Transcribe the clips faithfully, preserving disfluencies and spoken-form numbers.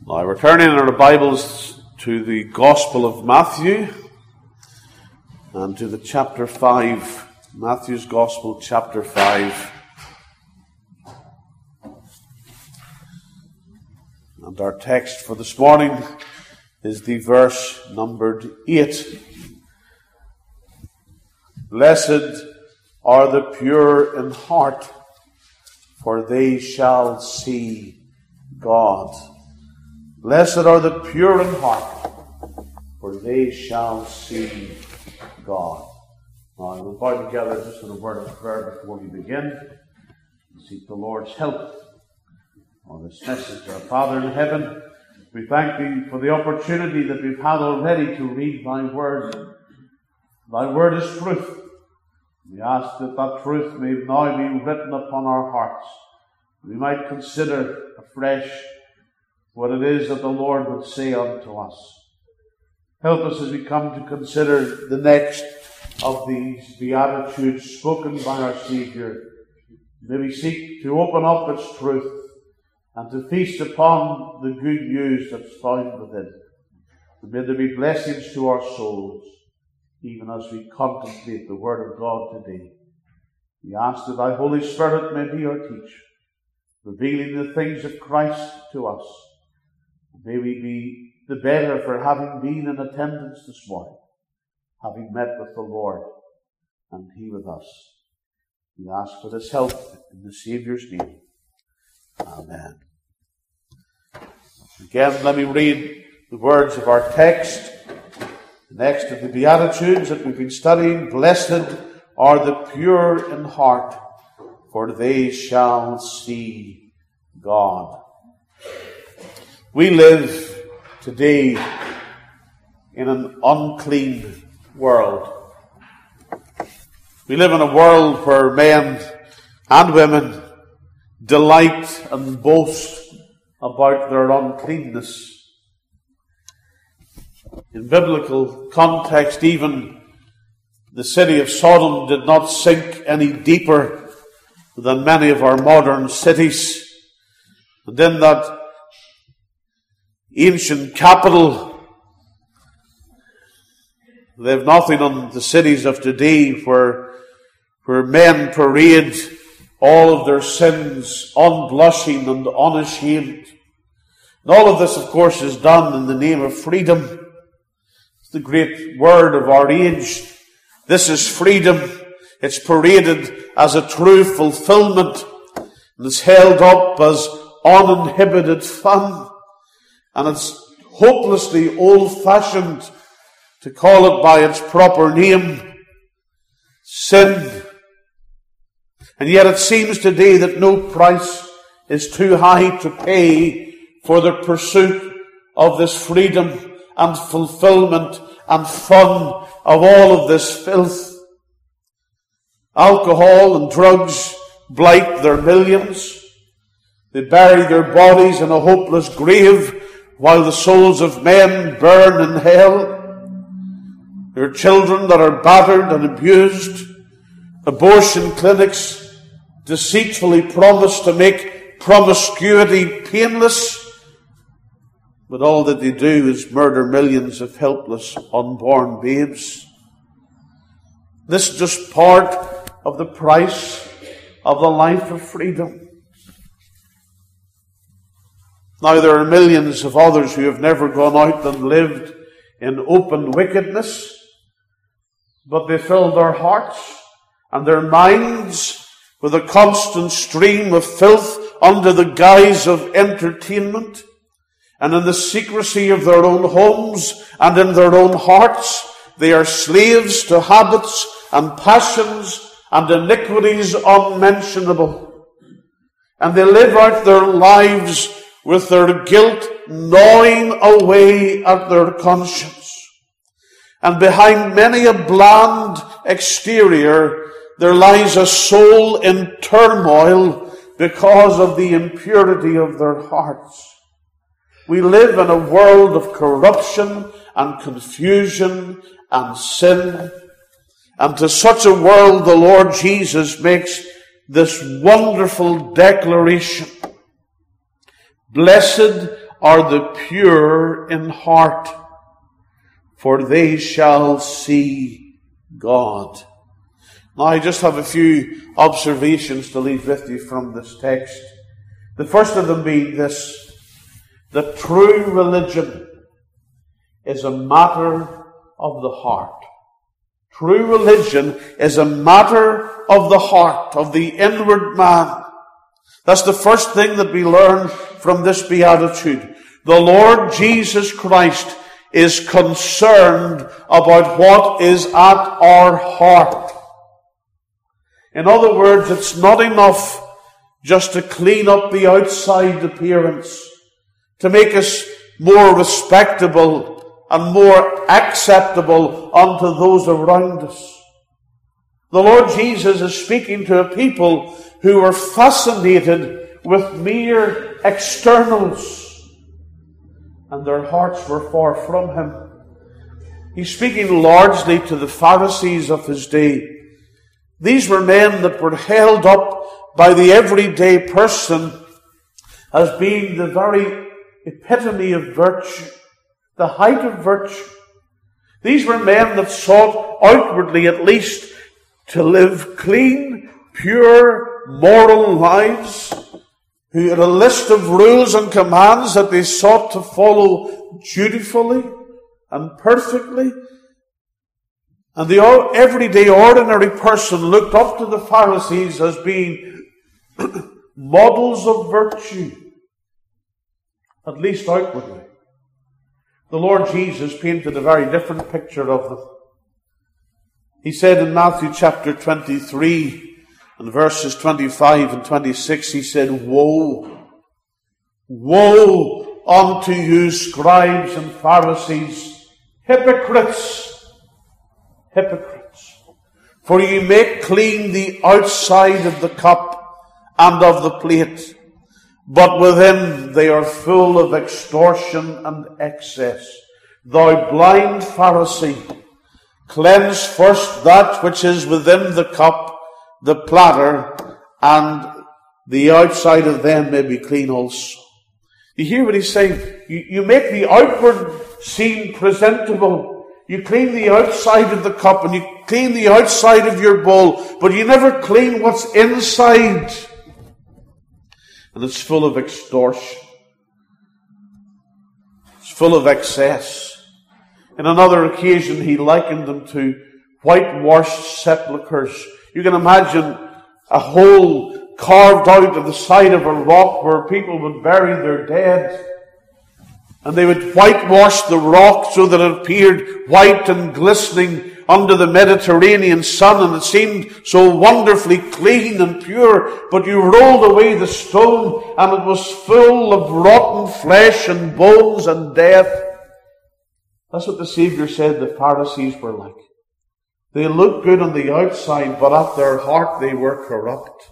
Now, we're turning our Bibles to the Gospel of Matthew and to the chapter five. Matthew's Gospel, chapter five. And our text for this morning is the verse numbered eight. Blessed are the pure in heart, for they shall see God. Blessed are the pure in heart, for they shall see God. Now, we'll bow together just in a word of prayer before we begin and seek the Lord's help on this message. Our Father in heaven, we thank Thee for the opportunity that we've had already to read Thy word. Thy word is truth. We ask that that truth may now be written upon our hearts. We might consider afresh what it is that the Lord would say unto us. Help us as we come to consider the next of these Beatitudes spoken by our Saviour. May we seek to open up its truth and to feast upon the good news that's found within. And may there be blessings to our souls, even as we contemplate the Word of God today. We ask that Thy Holy Spirit may be our teacher, revealing the things of Christ to us. May we be the better for having been in attendance this morning, having met with the Lord and He with us. We ask for this help in the Saviour's name. Amen. Again, let me read the words of our text. The next of the Beatitudes that we've been studying. Blessed are the pure in heart, for they shall see God. We live today in an unclean world. We live in a world where men and women delight and boast about their uncleanness. In biblical context, even the city of Sodom did not sink any deeper than many of our modern cities. And in that ancient capital, they have nothing on the cities of today where, where men parade all of their sins unblushing and unashamed. And all of this, of course, is done in the name of freedom. It's the great word of our age. This is freedom. It's paraded as a true fulfillment, and it's held up as uninhibited fun. And it's hopelessly old-fashioned to call it by its proper name, sin. And yet it seems today that no price is too high to pay for the pursuit of this freedom and fulfillment and fun of all of this filth. Alcohol and drugs blight their millions. They bury their bodies in a hopeless grave while the souls of men burn in hell. There are children that are battered and abused. Abortion clinics deceitfully promise to make promiscuity painless, but all that they do is murder millions of helpless unborn babes. This is just part of the price of the life of freedom. Now, there are millions of others who have never gone out and lived in open wickedness, but they fill their hearts and their minds with a constant stream of filth under the guise of entertainment. And in the secrecy of their own homes and in their own hearts, they are slaves to habits and passions and iniquities unmentionable. And they live out their lives with their guilt gnawing away at their conscience. And behind many a bland exterior, there lies a soul in turmoil because of the impurity of their hearts. We live in a world of corruption and confusion and sin. And to such a world, the Lord Jesus makes this wonderful declaration. Blessed are the pure in heart, for they shall see God. Now I just have a few observations to leave with you from this text. The first of them being this: that true religion is a matter of the heart. True religion is a matter of the heart, of the inward man. That's the first thing that we learn from this beatitude. The Lord Jesus Christ is concerned about what is at our heart. In other words, it's not enough just to clean up the outside appearance, to make us more respectable and more acceptable unto those around us. The Lord Jesus is speaking to a people who were fascinated with mere externals, and their hearts were far from Him. He's speaking largely to the Pharisees of His day. These were men that were held up by the everyday person as being the very epitome of virtue, the height of virtue. These were men that sought outwardly at least to live clean, pure, moral lives, who had a list of rules and commands that they sought to follow dutifully and perfectly. And the everyday ordinary person looked up to the Pharisees as being models of virtue, at least outwardly. The Lord Jesus painted a very different picture of them. He said in Matthew chapter twenty-three and verses twenty-five and twenty-six, He said, Woe! Woe unto you, scribes and Pharisees, hypocrites! Hypocrites! For you make clean the outside of the cup and of the plate, but within they are full of extortion and excess. Thou blind Pharisee, cleanse first that which is within the cup, the platter, and the outside of them may be clean also. You hear what he's saying? You, you make the outward seem presentable. You clean the outside of the cup and you clean the outside of your bowl, but you never clean what's inside. And it's full of extortion. It's full of excess. In another occasion, he likened them to whitewashed sepulchres. You can imagine a hole carved out of the side of a rock where people would bury their dead. And they would whitewash the rock so that it appeared white and glistening under the Mediterranean sun, and it seemed so wonderfully clean and pure. But you rolled away the stone and it was full of rotten flesh and bones and death. That's what the Savior said the Pharisees were like. They looked good on the outside, but at their heart they were corrupt.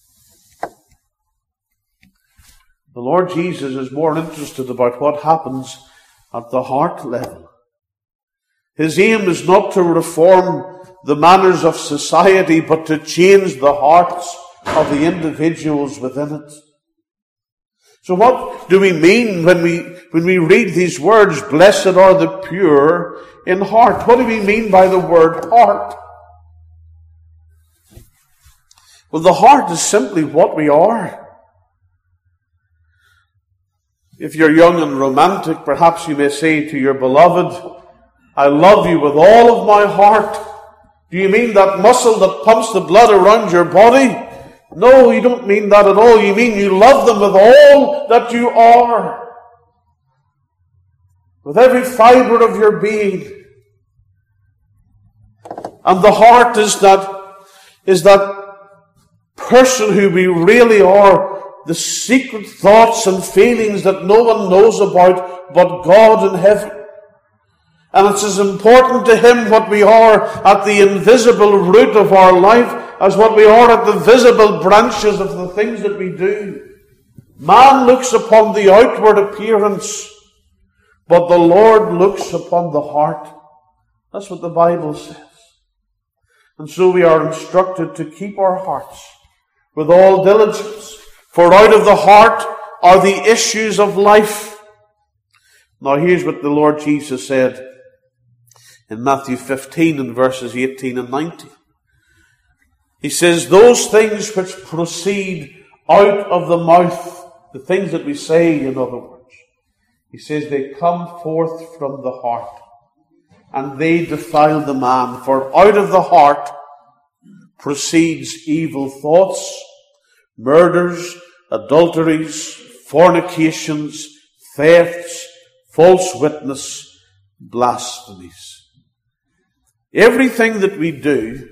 The Lord Jesus is more interested about what happens at the heart level. His aim is not to reform the manners of society, but to change the hearts of the individuals within it. So what do we mean when we when we read these words, blessed are the pure in heart? What do we mean by the word heart? Well, the heart is simply what we are. If you're young and romantic, perhaps you may say to your beloved, I love you with all of my heart. Do you mean that muscle that pumps the blood around your body? No, you don't mean that at all. You mean you love them with all that you are. With every fiber of your being. And the heart is that, is that person who we really are. The secret thoughts and feelings that no one knows about but God in heaven. And it's as important to Him what we are at the invisible root of our life as what we are at the visible branches of the things that we do. Man looks upon the outward appearance, but the Lord looks upon the heart. That's what the Bible says. And so we are instructed to keep our hearts with all diligence. For out of the heart are the issues of life. Now here's what the Lord Jesus said in Matthew fifteen and verses eighteen and nineteen. He says, those things which proceed out of the mouth, the things that we say, in other words, he says they come forth from the heart, and they defile the man. For out of the heart proceeds evil thoughts, murders, adulteries, fornications, thefts, false witness, blasphemies. Everything that we do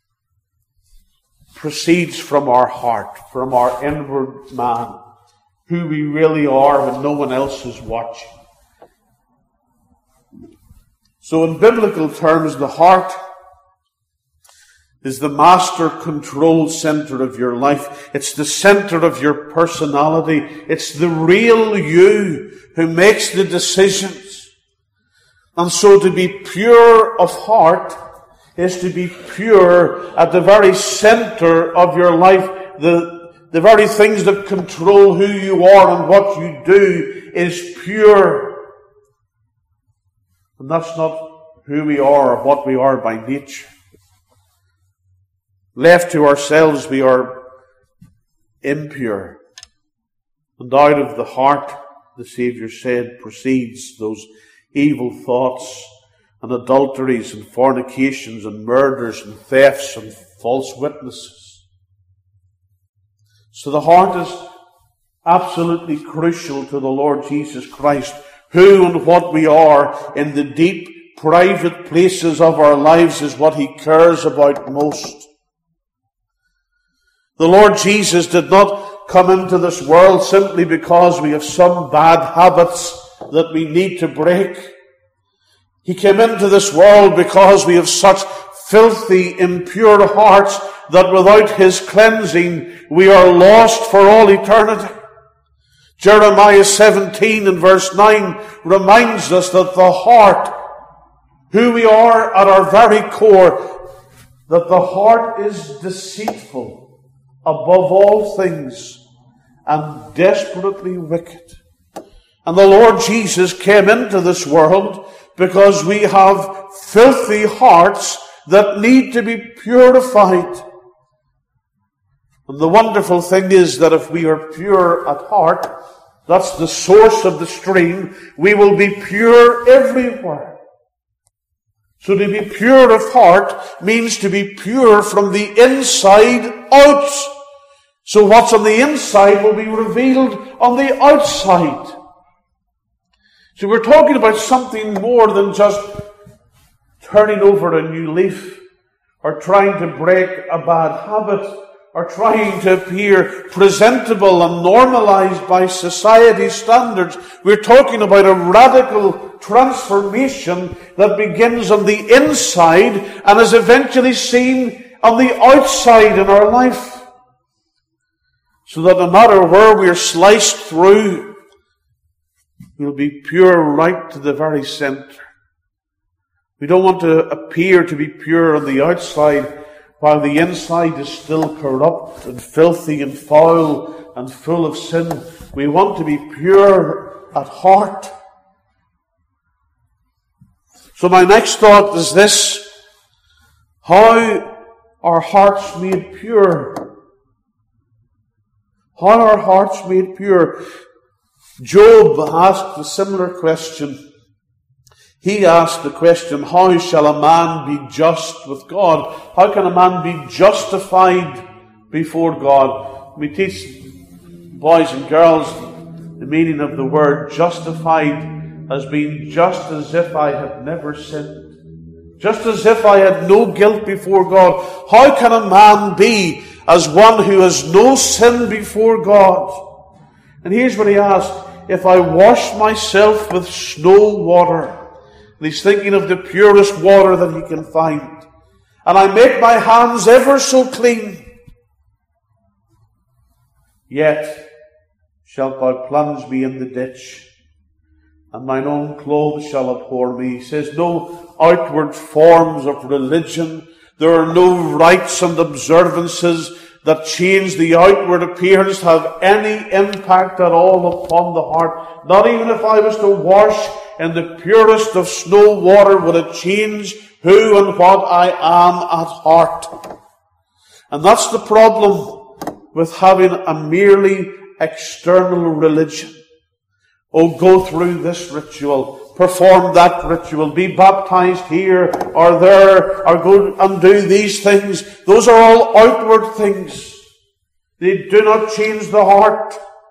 proceeds from our heart, from our inward man, who we really are when no one else is watching. So in biblical terms, the heart is the master control center of your life. It's the center of your personality. It's the real you who makes the decisions. And so to be pure of heart is to be pure at the very center of your life. The, the very things that control who you are and what you do is pure. And that's not who we are or what we are by nature. Left to ourselves, we are impure. And out of the heart, the Saviour said, proceeds those evil thoughts and adulteries and fornications and murders and thefts and false witnesses. So the heart is absolutely crucial to the Lord Jesus Christ, who and what we are in the deep, private places of our lives is what He cares about most. The Lord Jesus did not come into this world simply because we have some bad habits that we need to break. He came into this world because we have such filthy, impure hearts that without His cleansing, we are lost for all eternity. Jeremiah seventeen and verse nine reminds us that the heart, who we are at our very core, that the heart is deceitful above all things and desperately wicked. And the Lord Jesus came into this world because we have filthy hearts that need to be purified. And the wonderful thing is that if we are pure at heart, that's the source of the stream, we will be pure everywhere. So to be pure of heart means to be pure from the inside out. So what's on the inside will be revealed on the outside. So we're talking about something more than just turning over a new leaf, or trying to break a bad habit, or trying to appear presentable and normalized by society's standards. We're talking about a radical transformation that begins on the inside and is eventually seen on the outside in our life. So that no matter where we're sliced through, we'll be pure right to the very center. We don't want to appear to be pure on the outside while the inside is still corrupt and filthy and foul and full of sin. We want to be pure at heart. So my next thought is this: how are hearts made pure? How are hearts made pure? Job asked a similar question. He asked the question, how shall a man be just with God? How can a man be justified before God? We teach boys and girls the meaning of the word justified as being just as if I had never sinned. Just as if I had no guilt before God. How can a man be as one who has no sin before God? And here's what he asked: if I wash myself with snow water, and he's thinking of the purest water that he can find, and I make my hands ever so clean, yet shalt thou plunge me in the ditch, and mine own clothes shall abhor me. He says, no outward forms of religion, there are no rites and observances that change the outward appearance have any impact at all upon the heart. Not even if I was to wash in the purest of snow water would it change who and what I am at heart. And that's the problem with having a merely external religion. Oh, go through this ritual, perform that ritual, be baptized here or there, or go and do these things. Those are all outward things. They do not change the heart.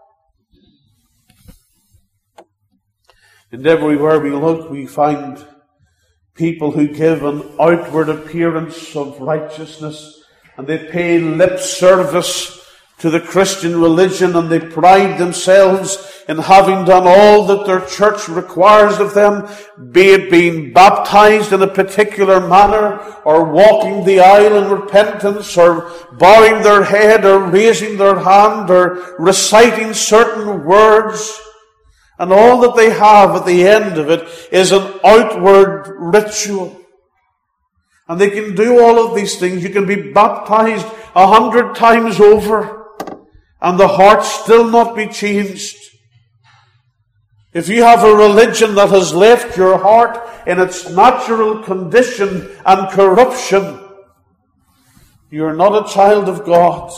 And everywhere we look, we find people who give an outward appearance of righteousness, and they pay lip service to the Christian religion, and they pride themselves in having done all that their church requires of them, be it being baptized in a particular manner, or walking the aisle in repentance, or bowing their head, or raising their hand, or reciting certain words. And all that they have at the end of it is an outward ritual. And they can do all of these things. You can be baptized a hundred times over, and the heart still not be changed. If you have a religion that has left your heart in its natural condition and corruption, you are not a child of God.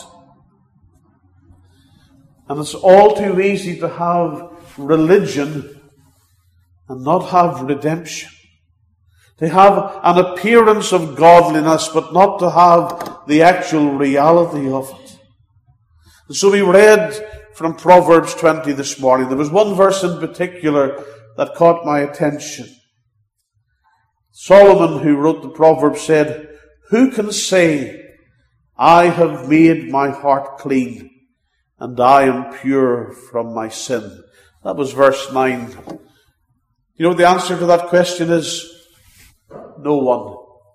And it's all too easy to have religion and not have redemption. To have an appearance of godliness, but not to have the actual reality of it. And so we read from Proverbs twenty this morning. There was one verse in particular that caught my attention. Solomon, who wrote the Proverbs, said, "Who can say, I have made my heart clean, and I am pure from my sin?" That was verse nine. You know what the answer to that question is? No one.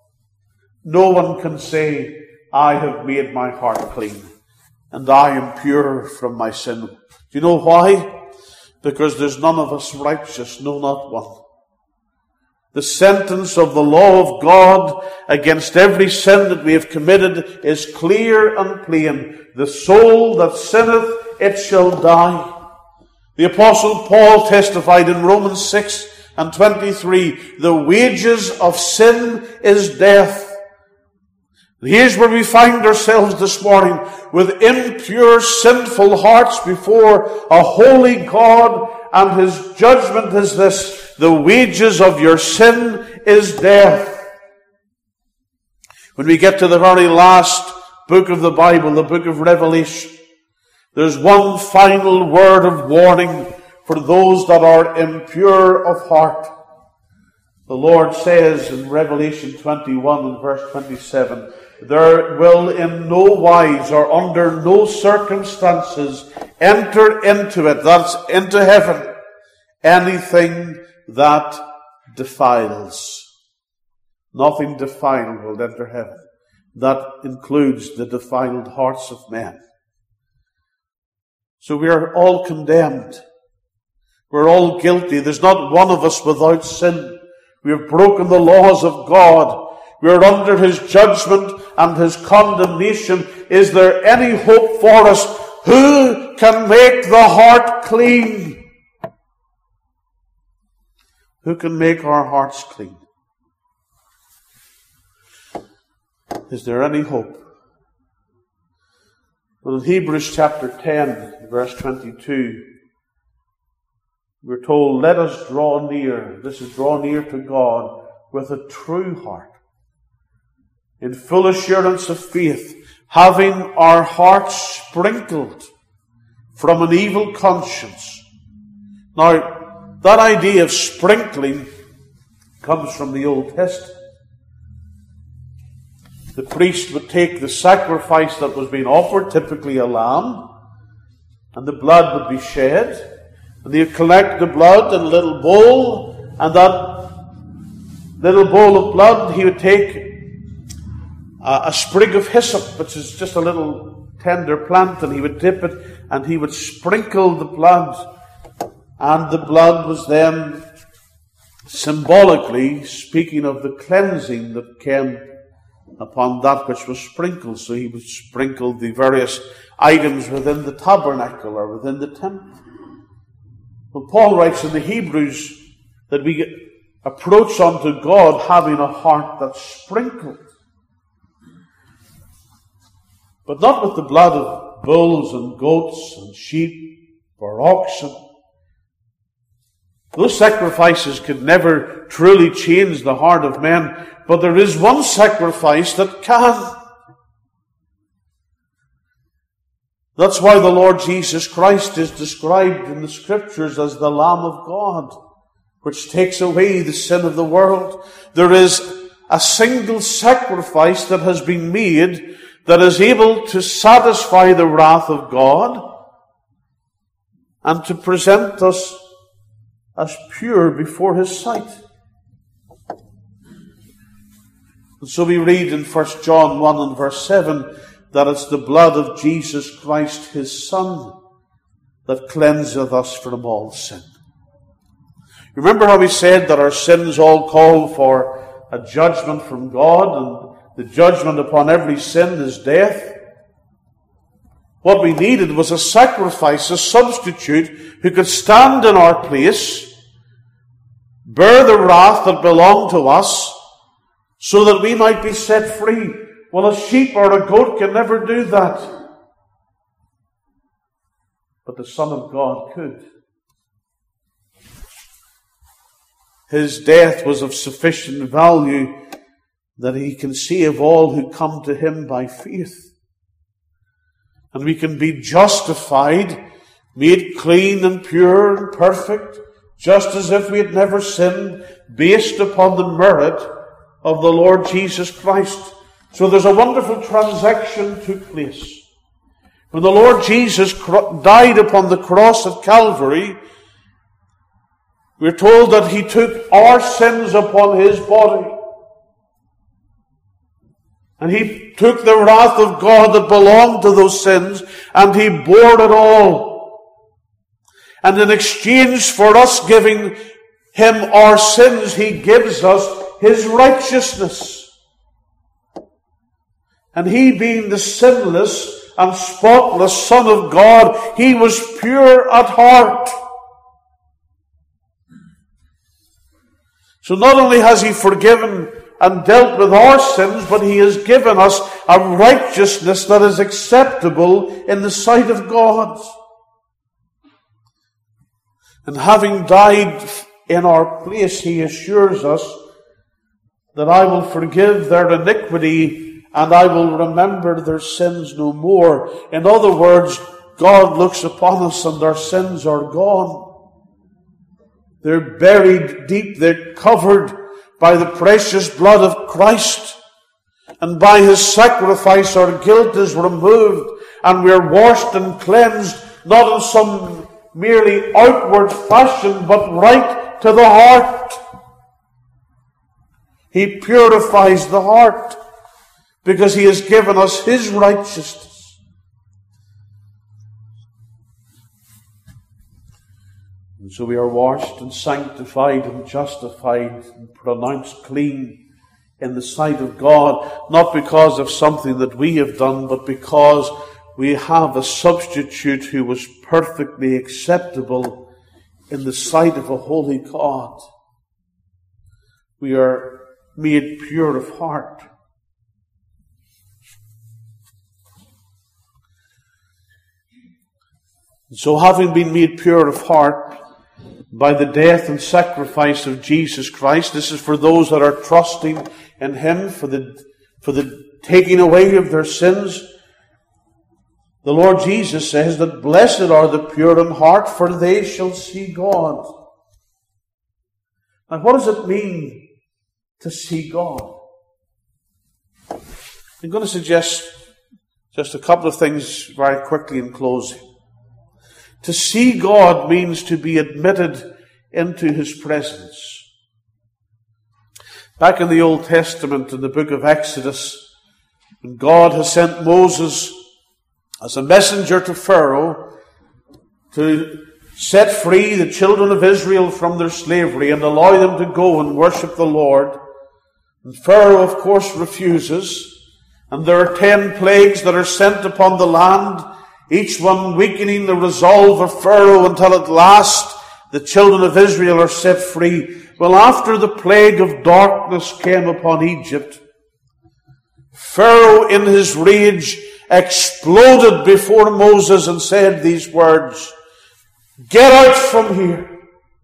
No one can say, I have made my heart clean, and I am pure from my sin. Do you know why? Because there's none of us righteous, no, not one. The sentence of the law of God against every sin that we have committed is clear and plain. The soul that sinneth, it shall die. The Apostle Paul testified in Romans six and twenty-three, the wages of sin is death. And here's where we find ourselves this morning, with impure, sinful hearts before a holy God, and his judgment is this: the wages of your sin is death. When we get to the very last book of the Bible, the book of Revelation, there's one final word of warning for those that are impure of heart. The Lord says in Revelation twenty-one and verse twenty-seven, there will in no wise or under no circumstances enter into it, that's into heaven, anything that defiles. Nothing defiled will enter heaven. That includes the defiled hearts of men. So we are all condemned. We're all guilty. There's not one of us without sin. We have broken the laws of God. We are under his judgment and his condemnation. Is there any hope for us? Who can make the heart clean? Who can make our hearts clean? Is there any hope? Well, in Hebrews chapter ten, verse twenty-two, we're told, let us draw near, this is draw near to God, with a true heart, in full assurance of faith, having our hearts sprinkled from an evil conscience. Now, that idea of sprinkling comes from the Old Testament. The priest would take the sacrifice that was being offered, typically a lamb, and the blood would be shed. And they would collect the blood in a little bowl, and that little bowl of blood, he would take a, a sprig of hyssop, which is just a little tender plant, and he would dip it, and he would sprinkle the blood. And the blood was then symbolically speaking of the cleansing that came upon that which was sprinkled. So he would sprinkle the various items within the tabernacle or within the temple. But Paul writes in the Hebrews that we approach unto God having a heart that's sprinkled. But not with the blood of bulls and goats and sheep or oxen. Those sacrifices could never truly change the heart of men, but there is one sacrifice that can. That's why the Lord Jesus Christ is described in the Scriptures as the Lamb of God, which takes away the sin of the world. There is a single sacrifice that has been made that is able to satisfy the wrath of God and to present us as pure before His sight. And so we read in First John one and verse seven that it's the blood of Jesus Christ, His Son, that cleanseth us from all sin. Remember how we said that our sins all call for a judgment from God, and the judgment upon every sin is death? What we needed was a sacrifice, a substitute who could stand in our place, bear the wrath that belonged to us, so that we might be set free. Well, a sheep or a goat can never do that. But the Son of God could. His death was of sufficient value that He can save all who come to Him by faith. And we can be justified, made clean and pure and perfect, just as if we had never sinned, based upon the merit of the Lord Jesus Christ. So there's a wonderful transaction took place. When the Lord Jesus died upon the cross of Calvary, we're told that He took our sins upon His body. And He took the wrath of God that belonged to those sins, and He bore it all. And in exchange for us giving Him our sins, He gives us His righteousness. And He, being the sinless and spotless Son of God, He was pure at heart. So not only has He forgiven and dealt with our sins, but He has given us a righteousness that is acceptable in the sight of God. And having died in our place, He assures us that I will forgive their iniquity and I will remember their sins no more. In other words, God looks upon us and our sins are gone. They're buried deep. They're covered by the precious blood of Christ. And by His sacrifice our guilt is removed and we're washed and cleansed, not in some merely outward fashion, but right to the heart. He purifies the heart because He has given us His righteousness. And so we are washed and sanctified and justified and pronounced clean in the sight of God, not because of something that we have done, but because we have a substitute who was perfectly acceptable in the sight of a holy God. We are made pure of heart. And so having been made pure of heart by the death and sacrifice of Jesus Christ, this is for those that are trusting in Him for the, for the taking away of their sins. The Lord Jesus says that blessed are the pure in heart, for they shall see God. Now, what does it mean to see God? I'm going to suggest just a couple of things very quickly in closing. To see God means to be admitted into His presence. Back in the Old Testament, in the book of Exodus, when God has sent Moses as a messenger to Pharaoh to set free the children of Israel from their slavery and allow them to go and worship the Lord, And Pharaoh, of course, refuses. And there are ten plagues that are sent upon the land, each one weakening the resolve of Pharaoh until at last the children of Israel are set free. Well, after the plague of darkness came upon Egypt, Pharaoh in his rage exploded before Moses and said these words, "Get out from here.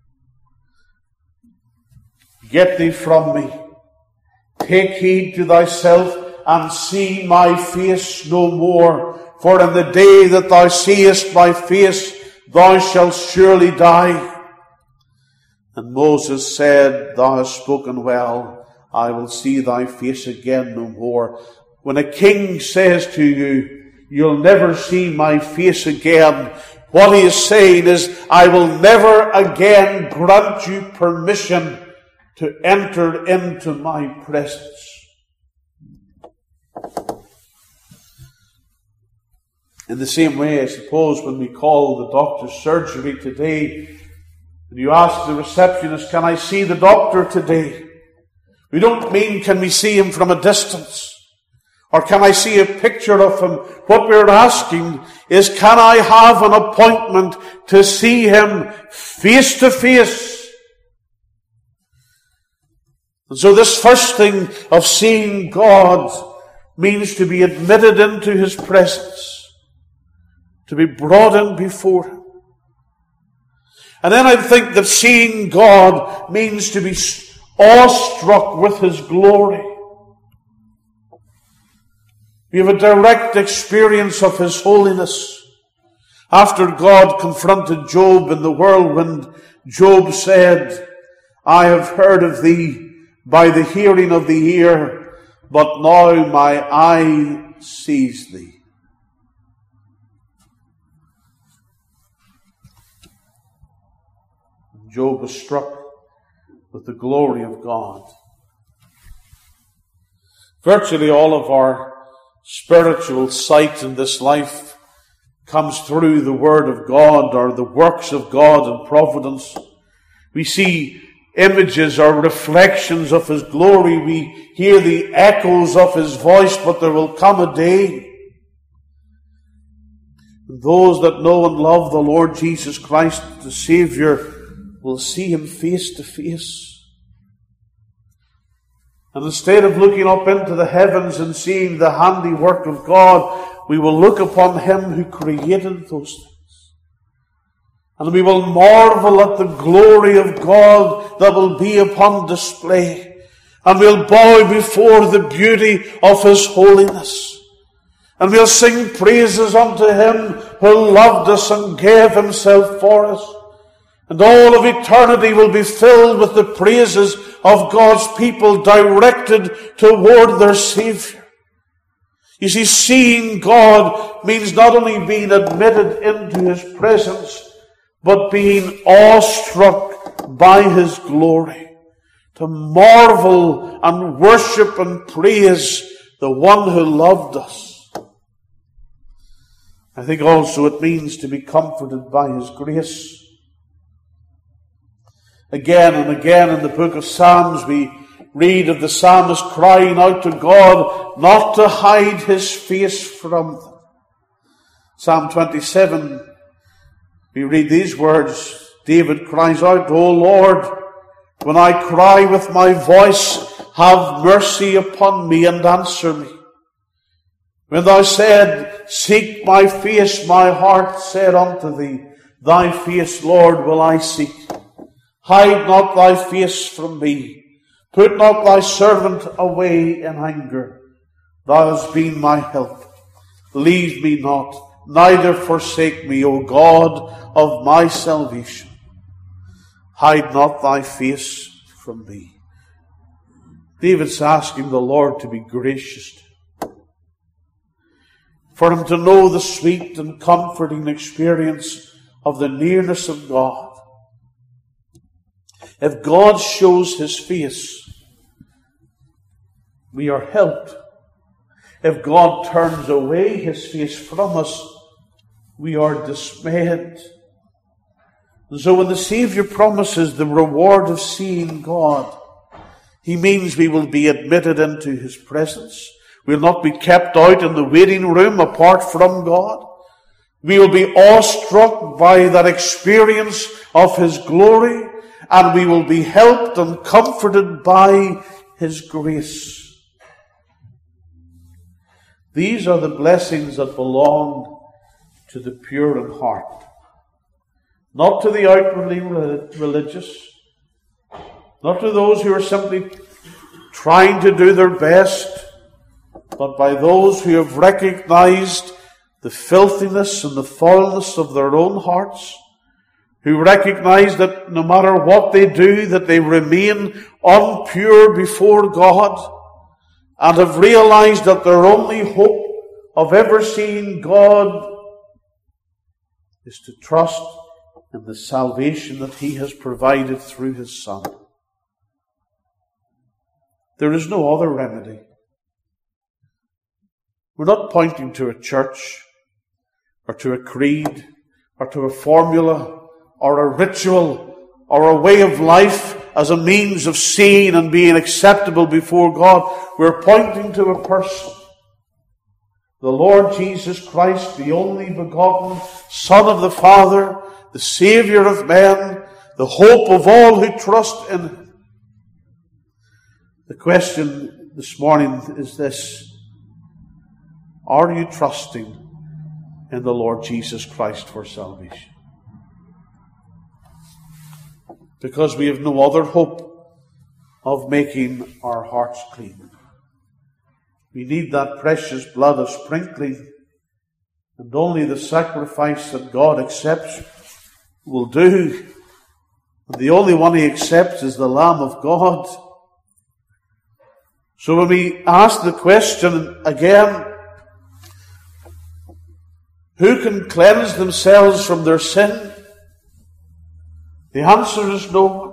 Get thee from me. Take heed to thyself and see my face no more. For in the day that thou seest my face, thou shalt surely die." And Moses said, "Thou hast spoken well. I will see thy face again no more." When a king says to you, "You'll never see my face again," what he is saying is, "I will never again grant you permission to enter into my presence." In the same way, I suppose, when we call the doctor's surgery today, and you ask the receptionist, "Can I see the doctor today?" we don't mean, can we see him from a distance? Or can I see a picture of him? What we're asking is, can I have an appointment to see him face to face? And so this first thing of seeing God means to be admitted into his presence, to be brought in before him. And then I think that seeing God means to be awestruck with his glory. We have a direct experience of his holiness. After God confronted Job in the whirlwind, Job said, "I have heard of thee by the hearing of the ear, but now my eye sees thee." Job was struck with the glory of God. Virtually all of our spiritual sight in this life comes through the Word of God or the works of God and providence. We see images or reflections of his glory. We hear the echoes of his voice, but there will come a day when those that know and love the Lord Jesus Christ, the Savior, will see him face to face. And instead of looking up into the heavens and seeing the handiwork of God, we will look upon him who created those things. And we will marvel at the glory of God that will be upon display. And we'll bow before the beauty of his holiness. And we'll sing praises unto him who loved us and gave himself for us. And all of eternity will be filled with the praises of God's people directed toward their Savior. You see, seeing God means not only being admitted into his presence, but being awestruck by his glory. To marvel and worship and praise the one who loved us. I think also it means to be comforted by his grace. Again and again in the book of Psalms we read of the psalmist crying out to God not to hide his face from them. Psalm twenty-seven, we read these words. David cries out, "O Lord, when I cry with my voice, have mercy upon me and answer me. When thou said, seek my face, my heart said unto thee, thy face, Lord, will I seek. Hide not thy face from me. Put not thy servant away in anger. Thou hast been my help. Leave me not, neither forsake me, O God of my salvation. Hide not thy face from me." David's asking the Lord to be gracious to him, for him to know the sweet and comforting experience of the nearness of God. If God shows his face, we are helped. If God turns away his face from us, we are dismayed. And so when the Savior promises the reward of seeing God, He means we will be admitted into His presence. We'll not be kept out in the waiting room apart from God. We will be awestruck by that experience of His glory, and we will be helped and comforted by His grace. These are the blessings that belong to the pure in heart. Not to the outwardly religious, not to those who are simply trying to do their best, but by those who have recognized the filthiness and the foulness of their own hearts, who recognize that no matter what they do, that they remain impure before God, and have realized that their only hope of ever seeing God is to trust in the salvation that He has provided through His Son. There is no other remedy. We're not pointing to a church, or to a creed, or to a formula, or a ritual, or a way of life as a means of seeing and being acceptable before God. We're pointing to a person, the Lord Jesus Christ, the only begotten Son of the Father, the Saviour of men, the hope of all who trust in Him. The question this morning is this: are you trusting in the Lord Jesus Christ for salvation? Because we have no other hope of making our hearts clean. We need that precious blood of sprinkling, and only the sacrifice that God accepts will do. And the only one He accepts is the Lamb of God. So when we ask the question again, who can cleanse themselves from their sin? The answer is no one.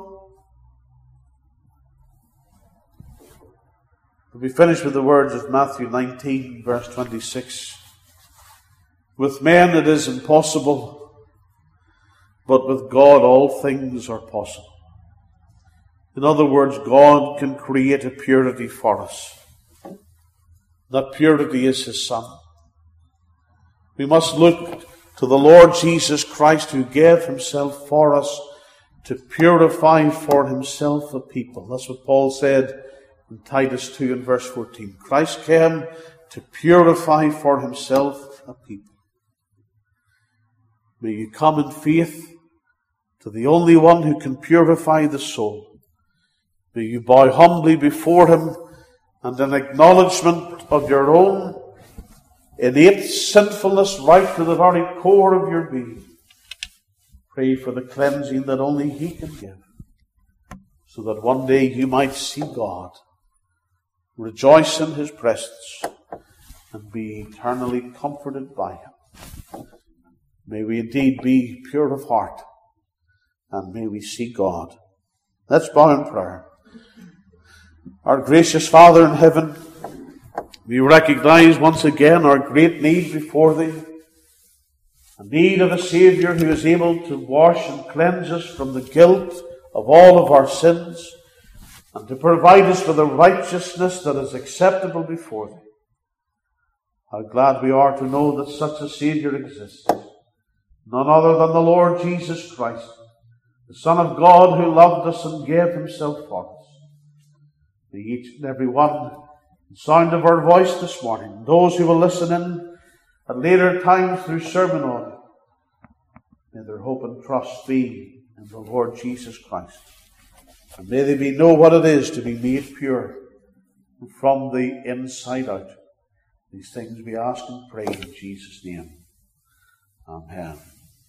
We finish with the words of Matthew nineteen, verse twenty-six. With men it is impossible, but with God all things are possible. In other words, God can create a purity for us. That purity is His Son. We must look to the Lord Jesus Christ, who gave Himself for us to purify for Himself a people. That's what Paul said in Titus two and verse fourteen. Christ came to purify for Himself a people. May you come in faith to the only one who can purify the soul. May you bow humbly before Him, and in acknowledgement of your own innate sinfulness right to the very core of your being, pray for the cleansing that only He can give, so that one day you might see God, rejoice in His presence, and be eternally comforted by Him. May we indeed be pure of heart, and may we see God. Let's bow in prayer. Our gracious Father in heaven, we recognize once again our great need before Thee, a need of a Saviour who is able to wash and cleanse us from the guilt of all of our sins, and to provide us with a righteousness that is acceptable before Thee. How glad we are to know that such a Saviour exists, none other than the Lord Jesus Christ, the Son of God, who loved us and gave Himself for us. May each and every one, the sound of our voice this morning, those who will listen in at later times through sermon audio, may their hope and trust be in the Lord Jesus Christ. And may they be know what it is to be made pure from the inside out. These things we ask and pray in Jesus' name. Amen.